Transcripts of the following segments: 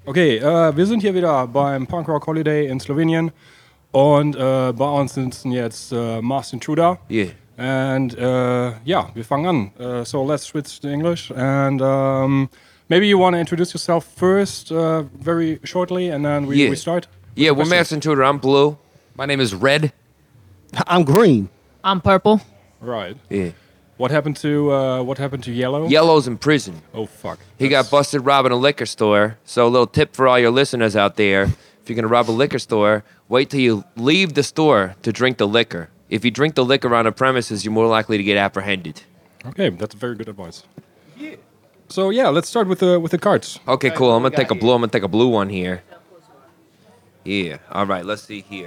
Okay, wir sind hier wieder beim Punk Rock Holiday in Slowenien und bei uns sitzen jetzt Mars Intruder. Yeah. And yeah, wir fangen an. So let's switch to English and maybe you want to introduce yourself first, very shortly, and then we start. Yeah, we're questions. Mass Intruder. I'm Blue. My name is Red. I'm green. I'm purple. Right. Yeah. What happened to Yellow? Yellow's in prison. Oh fuck. He got busted robbing a liquor store. So a little tip for all your listeners out there. If you're going to rob a liquor store, wait till you leave the store to drink the liquor. If you drink the liquor on the premises, you're more likely to get apprehended. Okay, that's very good advice. Yeah. So yeah, let's start with the cards. Okay, cool. I'm going to take a blue. I'm going to take a blue one here. Yeah. All right, let's see here.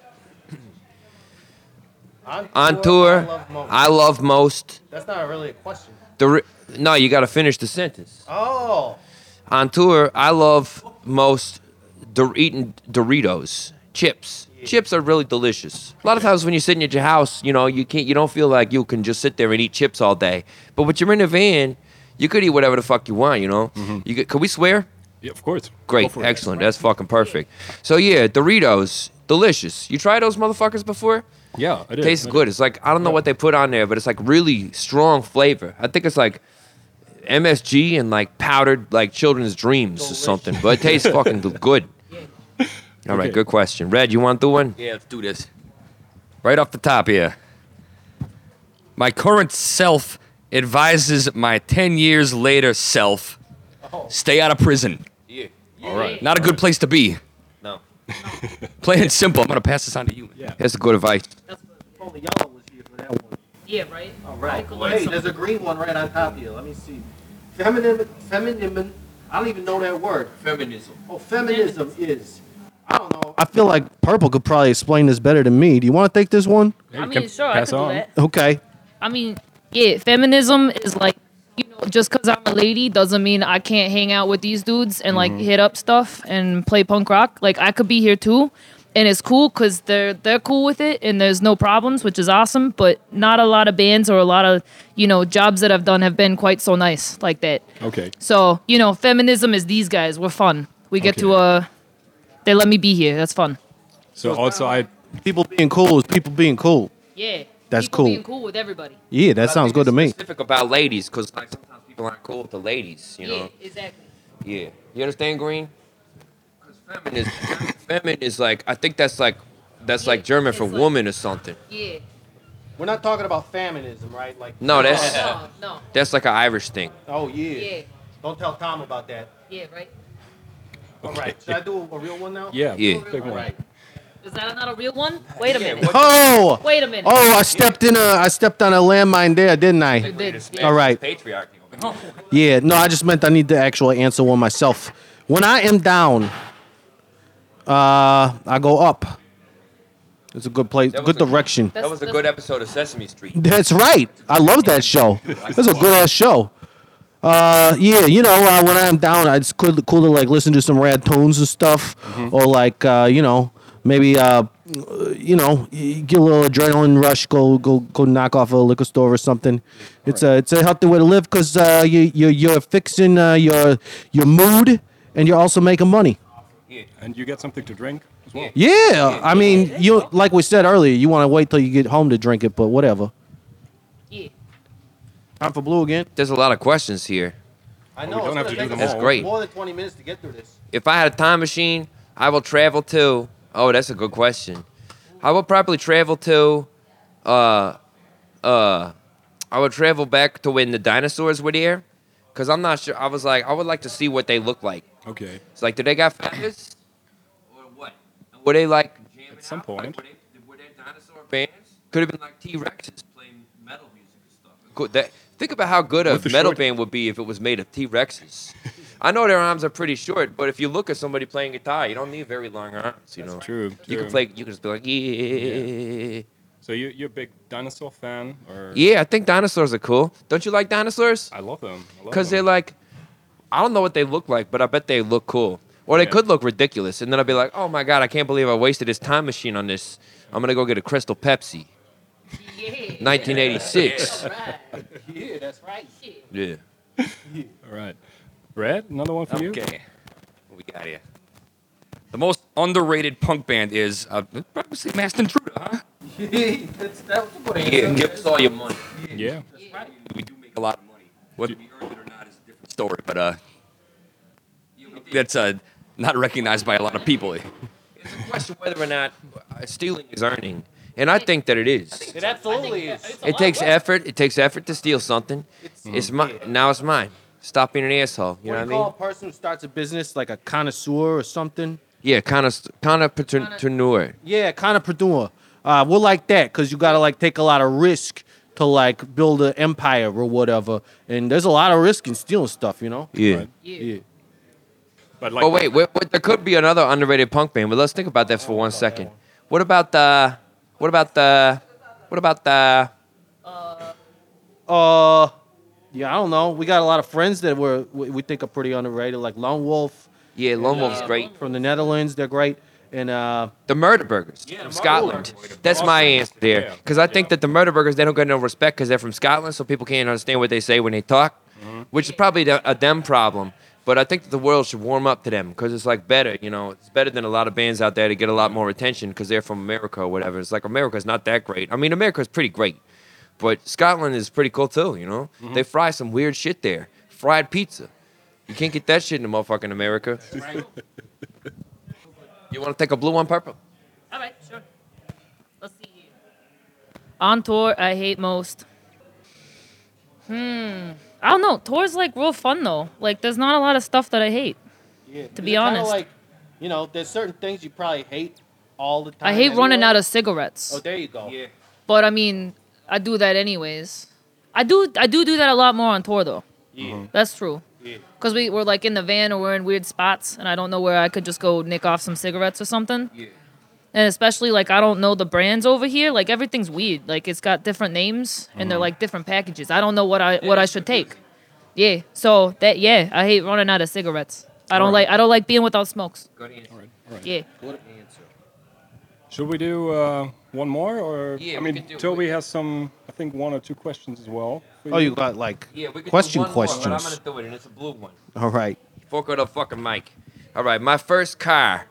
On tour, I love most. That's not really a question. No, you got to finish the sentence. Oh. On tour, I love most eating Doritos, chips. Chips are really delicious. A lot of times when you sit in your house, you don't feel like you can just sit there and eat chips all day. But when you're in a van, you could eat whatever the fuck you want, you know? Mm-hmm. Could we swear? Yeah, of course. Great, Go for it. excellent. That's fucking perfect. So yeah, Doritos, delicious. You tried those motherfuckers before? Yeah, I did. Tastes good. It's like, I don't know what they put on there, but it's like really strong flavor. I think it's like MSG and like powdered like children's dreams or something, but it tastes fucking good. All right, Okay. good question. Red, you want to do one? Yeah, let's do this. Right off the top here. My current self advises my 10 years later self, stay out of prison. Yeah. All right. Not a good place to be. No. Plain and simple. I'm going to pass this on to you. Yeah. That's good advice. Only yellow was here for that one. Yeah, right? All right. Hey, there's a green one right on top here. Let me see. Feminism. I don't even know that word. Feminism. Oh, feminism is. I don't know. I feel like Purple could probably explain this better than me. Do you want to take this one? Yeah, I you mean, can sure, I pass could do on. that. Okay. I mean, yeah, feminism is like, just because I'm a lady doesn't mean I can't hang out with these dudes and like hit up stuff and play punk rock. Like I could be here too, and it's cool because they're cool with it and there's no problems, which is awesome. But not a lot of bands or a lot of jobs that I've done have been quite so nice like that. Okay. So feminism is these guys. We're fun. We get to they let me be here. That's fun. So also People being cool is people being cool. Yeah. That's People cool. being cool with everybody. Yeah, that sounds good to me. Specific about ladies, because like sometimes people aren't cool with the ladies, you know? Yeah, exactly. Yeah. You understand, Green? Because feminine is like, I think that's like German for it's like- woman or something. Yeah. We're not talking about feminism, right? Like. No, that's No. that's like an Irish thing. Oh yeah. Yeah. Don't tell Tom about that. Yeah, right. All right. Should I do a real one now? yeah, Yeah. big All one. right. Is that not a real one? Wait a minute. Oh. Wait a minute. Oh, I stepped on a landmine there, didn't I? You did. Yeah. All right. Patriarchy. Yeah, no, I just meant I need to actually answer one myself. When I am down, I go up. It's a good place, That was good a- direction. That was a good episode of Sesame Street. That's right. I love that show. That's a good ass show. Yeah, when I'm down, it's cool to like listen to some rad tunes and stuff, or like maybe get a little adrenaline rush, go knock off a liquor store or something. It's a healthy way to live because you're fixing your mood and you're also making money. And you get something to drink as well. Yeah, I mean, you like we said earlier, you want to wait till you get home to drink it, but whatever. Yeah. Time for Blue again. There's a lot of questions here. I we don't have to do them That's all. great. More than 20 minutes to get through this. If I had a time machine, I will travel to. Oh, that's a good question. I would probably travel to. I would travel back to when the dinosaurs were there, cause I'm not sure. I was like, I would like to see what they look like. Okay. It's like, did they got feathers or what? Were they like jamming At some out? point. Like, were they dinosaur bands? Could have been like T-Rexes playing metal music and stuff. Cool. Think about how good a With the metal short- band would be if it was made of T-Rexes. I know their arms are pretty short, but if you look at somebody playing guitar, you don't need very long arms. You know. True. You can true. play. You can just be like, yeah. So you're a big dinosaur fan, or? Yeah, I think dinosaurs are cool. Don't you like dinosaurs? I love them. Because they're like, I don't know what they look like, but I bet they look cool. Or they Yeah. could look ridiculous. And then I'd be like, oh my God, I can't believe I wasted this time machine on this. I'm going to go get a Crystal Pepsi. Yeah. 1986. Yeah, that's right. Yeah. All right. Red, another one for you. Okay. What we got here? The most underrated punk band is probably Masked Intruder, huh? Yeah, give us all your money. Yeah. We do make a lot of money. Whether we earn it or not is a different story, but that's not recognized by a lot of people. It's a question whether or not stealing is earning, and I think that it is. It absolutely is. It takes effort. It takes effort to steal something. It's mine. Now it's mine. Stop being an asshole. You know what I call a mean? person who starts a business like a connoisseur or something? Yeah, kind of paterneur. Yeah, connoisseur. We're like that because you gotta like take a lot of risk to like build an empire or whatever, and there's a lot of risk in stealing stuff, you know. Yeah. Right. Yeah. But like, Oh wait, there could be another underrated punk band, but let's think about that for 1 second. What about the? Yeah, I don't know. We got a lot of friends that we think are pretty underrated, like Lone Wolf Yeah, Lone Wolf's great. from the Netherlands. They're great, and The Murder Burgers from Scotland. That's my answer there. Because I think that the Murder Burgers, they don't get no respect because they're from Scotland, so people can't understand what they say when they talk, which is probably a them problem. But I think that the world should warm up to them because it's like better, you know. It's better than a lot of bands out there to get a lot more attention because they're from America or whatever. It's like America's not that great. I mean, America's pretty great, but Scotland is pretty cool too, you know. They fry some weird shit there. Fried pizza. You can't get that shit in motherfucking America. You want to take a blue on purple? All right, sure. Let's see here. On tour, I hate most. I don't know. Tour's like real fun though. Like, there's not a lot of stuff that I hate. yeah, To be honest. like, you know, there's certain things you probably hate all the time. I hate running out of cigarettes. Oh, there you go. Yeah. But I mean, I do that anyways. I do that a lot more on tour though. Yeah. That's true. Yeah. Because we're like in the van or we're in weird spots and I don't know where I could just go nick off some cigarettes or something. Yeah. And especially like I don't know the brands over here. Like everything's weird. Like it's got different names and they're like different packages. I don't know what I should take. Yeah. So I hate running out of cigarettes. I don't like being without smokes. Good answer. Yeah. Good answer. should we do one more, or Yeah, I we mean, can do- Toby has some, I think, 1 or 2 questions as well. for Oh, you got like Yeah, we could question do one more, but I'm questions. gonna do it, and it's a blue one. All right. Fork out the fucking mic. All right, my first car.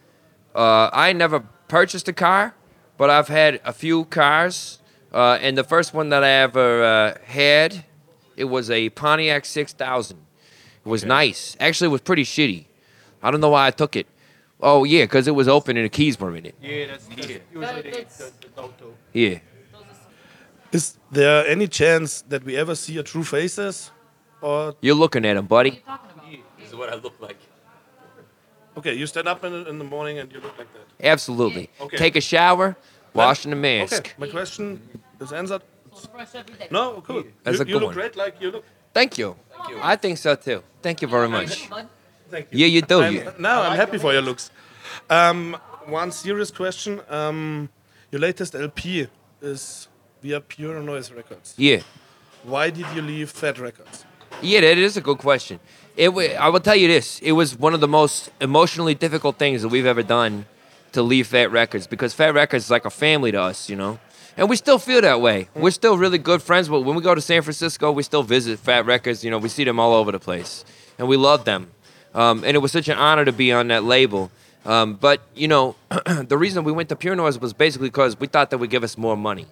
I never purchased a car, but I've had a few cars. And the first one that I ever had, it was a Pontiac 6000. It was nice. Actually, it was pretty shitty. I don't know why I took it. Oh yeah, because it was open and the keys were in it. Yeah, that's usually the go-to. Yeah. Is there any chance that we ever see your true faces? Or You're looking at him, buddy. This is what I look like. okay, you stand up in the morning and you look like that. Absolutely. Okay. Take a shower, washing the mask. Okay, my question is answered. Brush every day. No, cool. That's a you good look one. great, like you look. Thank you. I think so too. Thank you very much. Thank you. Yeah, you do. You- Now I'm happy for your looks. One serious question. Your latest LP is via Pure Noise Records. Yeah. Why did you leave Fat Records? Yeah, that is a good question. I will tell you this. It was one of the most emotionally difficult things that we've ever done to leave Fat Records because Fat Records is like a family to us, you know? And we still feel that way. We're still really good friends, but when we go to San Francisco, we still visit Fat Records. You know, we see them all over the place. And we love them. And it was such an honor to be on that label. But, you know, the reason we went to Pure Noise was basically because we thought they would give us more money.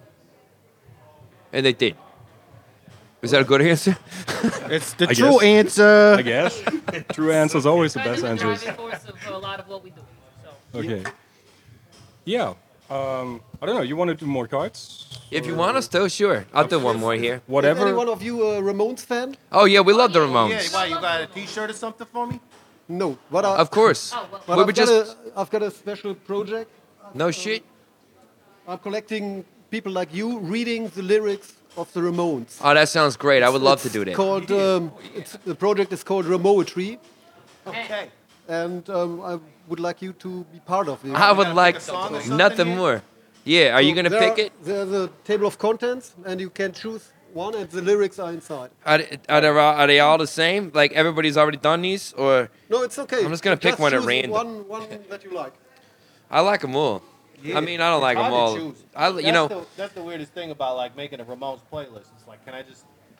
And they did. Is that a good answer? It's the I true guess. answer. I guess. True answer is always the best answers. driving force of a lot of what we do. So. Okay. Yeah. I don't know. You want to do more cards? If you want us to, sure. I'll do one more here. Is any Whatever. one of you a Ramones fan? Oh, yeah, we love the Ramones. why you got a T-shirt or something for me? No. But Of course. but We were just... I've got a special project. No shit. I'm collecting people like you reading the lyrics of the Ramones. Oh, that sounds great. I would love to It's do that. Called, the project is called Ramoetry, Okay. and I would like you to be part of it. I would like song or something nothing here? more. Yeah, are you going to pick it? There's a table of contents, and you can choose one, and the lyrics are inside. Are they all the same? Like everybody's already done these? Or No, it's okay. I'm just gonna pick one at choose random. One that you like. I like them all. I mean, I don't like them all. You know, That's the weirdest thing about like making a Ramones playlist. It's like, can I just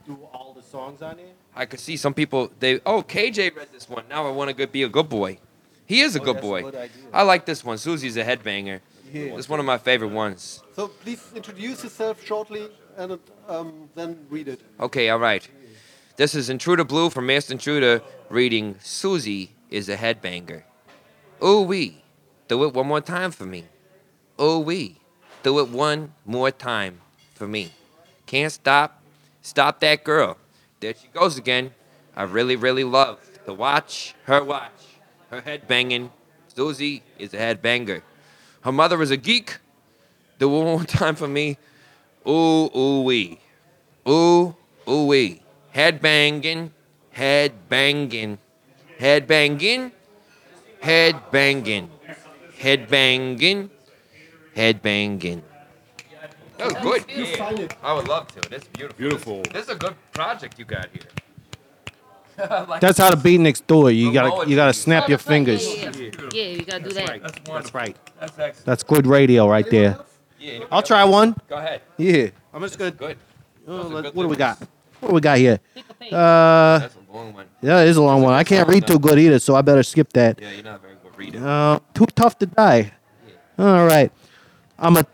do all the songs on it? I could see some people. KJ read this one. Now I want to be a good boy. He is a good that's a boy. good idea. I like this one. Susie's a headbanger. Yeah. It's one of my favorite ones. So please introduce yourself shortly and then read it. Okay, all right. This is Intruder Blue from Master Intruder reading Susie is a headbanger. Ooh wee, do it one more time for me. Ooh wee, do it one more time for me. Can't stop that girl. There she goes again. I really, really love to watch her head banging. Susie is a headbanger. Her mother is a geek. Do it one more time for me. Ooh wee. Ooh wee. Head banging, head banging, head banging, head banging, head banging, head banging. That was good. Yeah. I would love to. That's beautiful. Beautiful. This is a good project you got here. That's how the beatniks do it. You Remote. gotta snap your fingers. Yeah, you gotta do that. That's right. That's excellent. That's good radio right there. Yeah, I'll try one. Go ahead. Yeah. I'm just gonna. Good. What do we got? What do we got here? Pick a page. That's a long one. Yeah, it is a long one. I can't read too good either, so I better skip that. Yeah, you're not very good reader. Too tough to die. All right. I'm a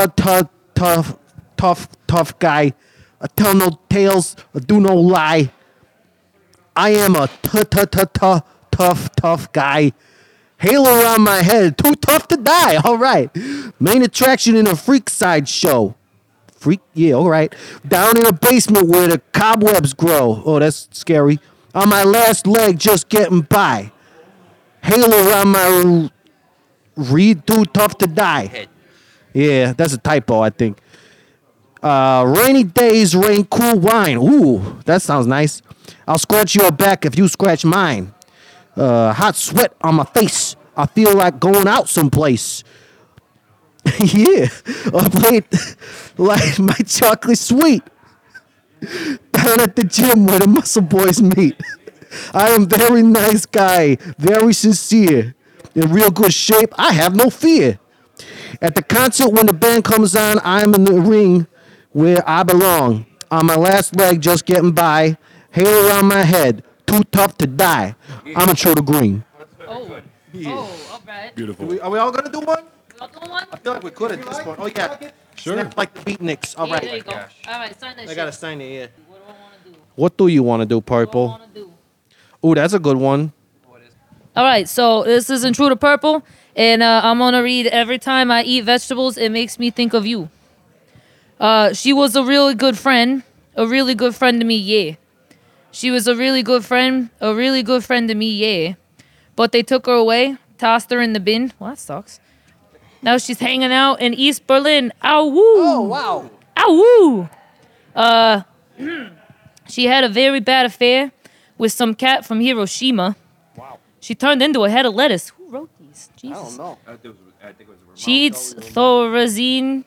tough guy. I tell no tales. I do no lie. I am a tough guy. Halo around my head. Too tough to die. All right. Main attraction in a freak side show. Freak? Yeah, all right. Down in a basement where the cobwebs grow. Oh, that's scary. On my last leg, just getting by. Halo around my read too tough to die. Head. Yeah, that's a typo, I think. Rainy days, rain, cool wine. Ooh, that sounds nice. I'll scratch your back if you scratch mine. Hot sweat on my face. I feel like going out someplace. Yeah, a plate like my chocolate sweet. Down at the gym where the muscle boys meet. I am very nice guy, very sincere. In real good shape, I have no fear. At the concert when the band comes on, I'm in the ring where I belong. On my last leg, just getting by. Hair around my head, too tough to die. I'm a Trotter Green. Oh, all right. Beautiful. Are we all gonna do one? You want one? I feel like we could at this point. Oh yeah, Sure. snap like the beatniks. All Yeah, there you right. go. All right, sign that I shit. gotta sign it. Yeah. What do I want to do? What do you want to do, What do I Purple? want to do? Ooh, that's a good one. All right, so this is Intruder Purple, and I'm gonna read every time I eat vegetables, it makes me think of you. She was a really good friend to me, yeah. She was a really good friend to me, yeah. But they took her away, tossed her in the bin. Well, that sucks. Now she's hanging out in East Berlin. Ow woo! Oh wow! Ow woo! She had a very bad affair with some cat from Hiroshima. She turned into a head of lettuce. Who wrote these? Jesus. I don't know. I think it was She eats thorazine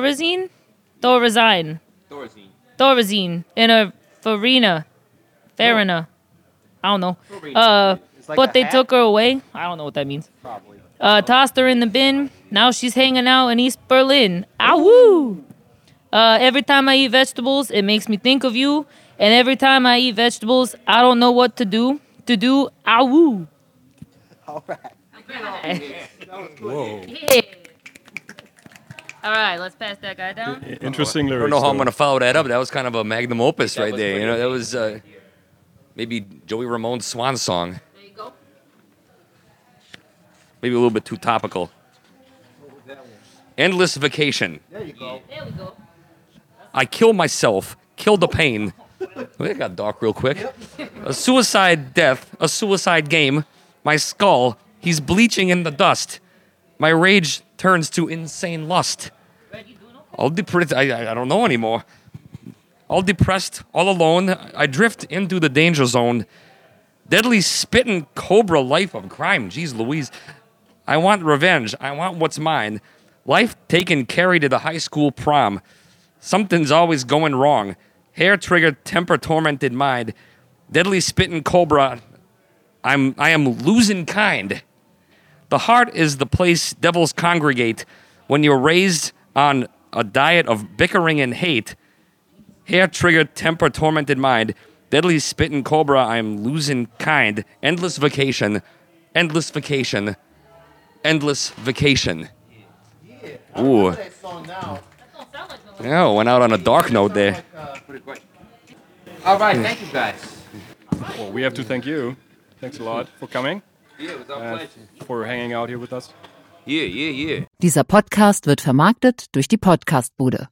in a farina. I don't know. But they took her away. I don't know what that means. Probably. Tossed her in the bin. Now she's hanging out in East Berlin. Ow woo! Every time I eat vegetables, it makes me think of you. And every time I eat vegetables, I don't know what to do. Ow woo! All right. Whoa. Yeah. All right, let's pass that guy down. Interesting I lyrics. don't know how I'm though. gonna follow that up. That was kind of a magnum opus right was there. pretty You know, that good. was maybe Joey Ramone's swan song. There you go. Maybe a little bit too topical. Endless vacation. There we go. I kill myself. Kill the pain. Well, it got dark real quick. A suicide death. A suicide game. My skull. He's bleaching in the dust. My rage turns to insane lust. All depressed. I don't know anymore. All depressed, all alone. I drift into the danger zone. Deadly spitting cobra life of crime. Jeez Louise. I want revenge. I want what's mine. Life taken Carrie to the high school prom. Something's always going wrong. Hair triggered, temper tormented mind. Deadly spitting cobra. I am losing kind. The heart is the place devils congregate when you're raised on a diet of bickering and hate. Hair triggered, temper tormented mind. Deadly spitting cobra, I'm losing kind. Endless vacation. Endless vacation. Endless vacation. Ooh. Yeah, went out on a dark note there. All right, thank you guys. Well, we have to thank you. Thanks a lot for coming Yeah, it was our and pleasure. for hanging out here with us. Yeah. Dieser Podcast wird vermarktet durch die Podcastbude.